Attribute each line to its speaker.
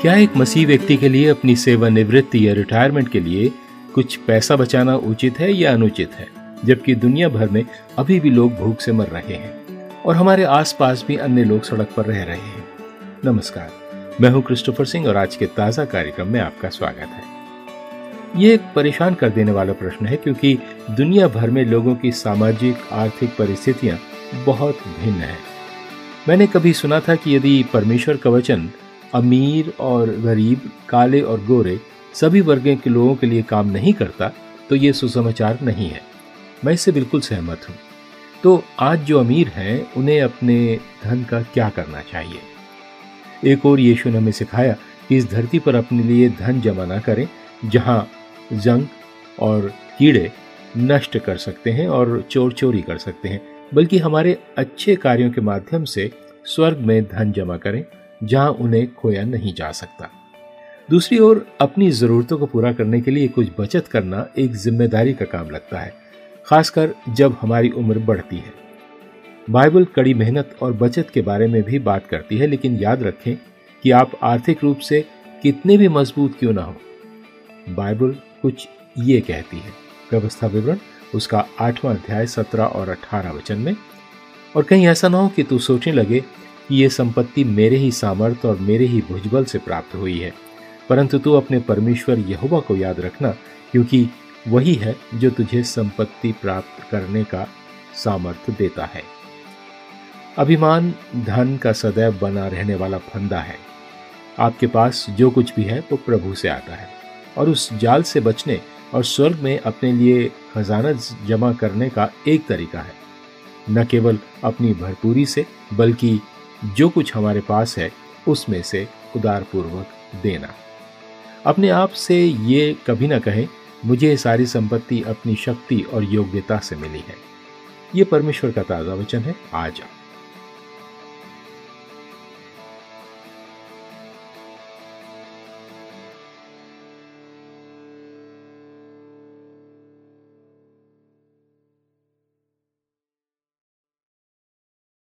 Speaker 1: क्या एक मसीह व्यक्ति के लिए अपनी सेवानिवृत्ति या रिटायरमेंट के लिए कुछ पैसा बचाना उचित है या अनुचित है, जबकि दुनिया भर में अभी भी लोग भूख से मर रहे हैं और हमारे आसपास भी अन्य लोग सड़क पर रह रहे हैं। नमस्कार, मैं हूं क्रिस्टोफर सिंह और आज के ताजा कार्यक्रम में आपका स्वागत है। ये एक परेशान कर देने वाला प्रश्न है क्योंकि दुनिया भर में लोगों की सामाजिक आर्थिक परिस्थितियां बहुत भिन्न हैं। मैंने कभी सुना था कि यदि परमेश्वर का वचन अमीर और गरीब, काले और गोरे सभी वर्गों के लोगों के लिए काम नहीं करता तो ये सुसमाचार नहीं है। मैं इससे बिल्कुल सहमत हूँ। तो आज जो अमीर हैं उन्हें अपने धन का क्या करना चाहिए? एक और यीशु ने हमें सिखाया कि इस धरती पर अपने लिए धन जमा ना करें जहाँ जंग और कीड़े नष्ट कर सकते हैं और चोर चोरी कर सकते हैं, बल्कि हमारे अच्छे कार्यों के माध्यम से स्वर्ग में धन जमा करें जहां उन्हें खोया नहीं जा सकता। दूसरी ओर अपनी जरूरतों को पूरा करने के लिए कुछ बचत करना एक जिम्मेदारी का काम लगता है, खासकर जब हमारी उम्र बढ़ती है। बाइबल कड़ी मेहनत और बचत के बारे में भी बात करती है, लेकिन याद रखें कि आप आर्थिक रूप से कितने भी मजबूत क्यों ना हो, बाइबल कुछ ये कहती है। व्यवस्था विवरण उसका 8वां अध्याय 17 और 18 वचन में। और कहीं ऐसा ना हो कि तू सोचने लगे कि ये संपत्ति मेरे ही सामर्थ और मेरे ही भुजबल से प्राप्त हुई है, परंतु तू अपने परमेश्वर यहोवा को याद रखना, क्योंकि वही है जो तुझे संपत्ति प्राप्त करने का सामर्थ्य देता है। अभिमान धन का सदैव बना रहने वाला फंदा है। आपके पास जो कुछ भी है वो प्रभु से आता है और उस जाल से बचने और स्वर्ग में अपने लिए खजाना जमा करने का एक तरीका है, न केवल अपनी भरपूरी से बल्कि जो कुछ हमारे पास है उसमें से उदारपूर्वक देना। अपने आप से ये कभी ना कहें मुझे ये सारी संपत्ति अपनी शक्ति और योग्यता से मिली है। ये परमेश्वर का ताजा वचन है। आज